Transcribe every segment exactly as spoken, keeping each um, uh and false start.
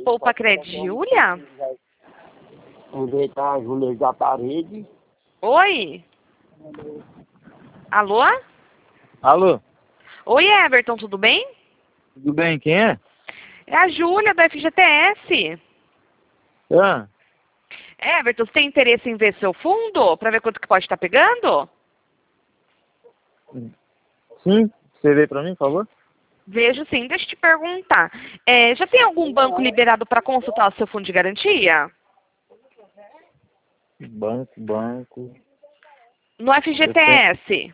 Poupa Cred, Júlia? Inventar a Júlia da parede. Oi? Alô? Alô? Oi, Everton, tudo bem? Tudo bem, quem é? É a Júlia, da F G T S. Ah, Everton, você tem interesse em ver seu fundo? Para ver quanto que pode estar pegando? sim, você vê pra mim, por favor? Vejo sim, deixa eu te perguntar. É, já tem algum banco liberado para consultar o seu fundo de garantia? Banco, banco... No F G T S?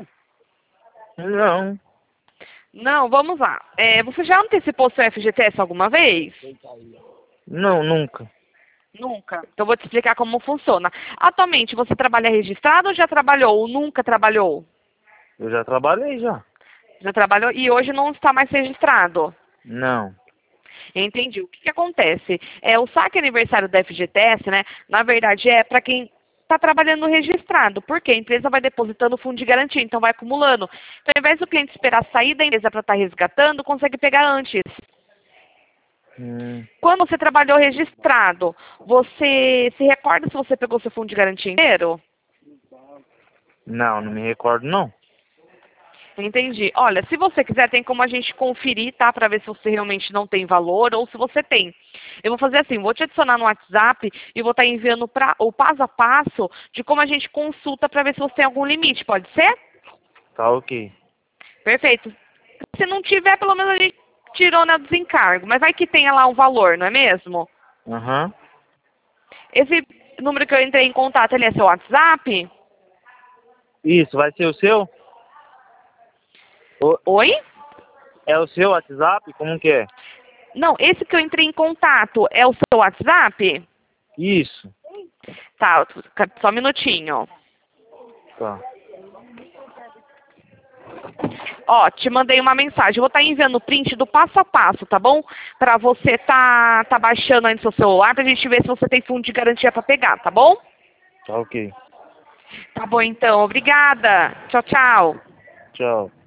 Não, Não, vamos lá. É, você já antecipou seu F G T S alguma vez? não, nunca. Nunca. Então, vou te explicar como funciona. Atualmente, você trabalha registrado ou já trabalhou? Ou nunca trabalhou? Eu já trabalhei já. Já trabalhou e hoje não está mais registrado? Não. Entendi. O que, que acontece? É, o saque aniversário da F G T S, né, na verdade, é para quem está trabalhando registrado, porque a empresa vai depositando o fundo de garantia, então vai acumulando. Então, ao invés do cliente esperar sair da empresa para estar resgatando, consegue pegar antes. Hum, Quando você trabalhou registrado, você se recorda se você pegou seu fundo de garantia inteiro? não, não me recordo, não. Entendi. Olha, se você quiser, tem como a gente conferir, tá? Para ver se você realmente não tem valor ou se você tem. Eu vou fazer assim, vou te adicionar no WhatsApp e vou estar enviando pra, o passo a passo de como a gente consulta para ver se você tem algum limite, pode ser? Tá ok. Perfeito. Se não tiver, pelo menos a gente tirou na desencargo, mas vai que tenha lá um valor, não é mesmo? Aham. Esse número que eu entrei em contato, ele é seu WhatsApp? Isso, vai ser o seu? O- Oi? É o seu WhatsApp? Como que é? Não, esse que eu entrei em contato é o seu WhatsApp? Isso. Tá, só um minutinho. Tá. Ó, te mandei uma mensagem. Eu vou estar enviando o print do passo a passo, tá bom? Pra você tá, tá baixando aí no seu celular pra gente ver se você tem fundo de garantia pra pegar, tá bom? Tá ok. Tá bom então, obrigada. Tchau, tchau. Tchau.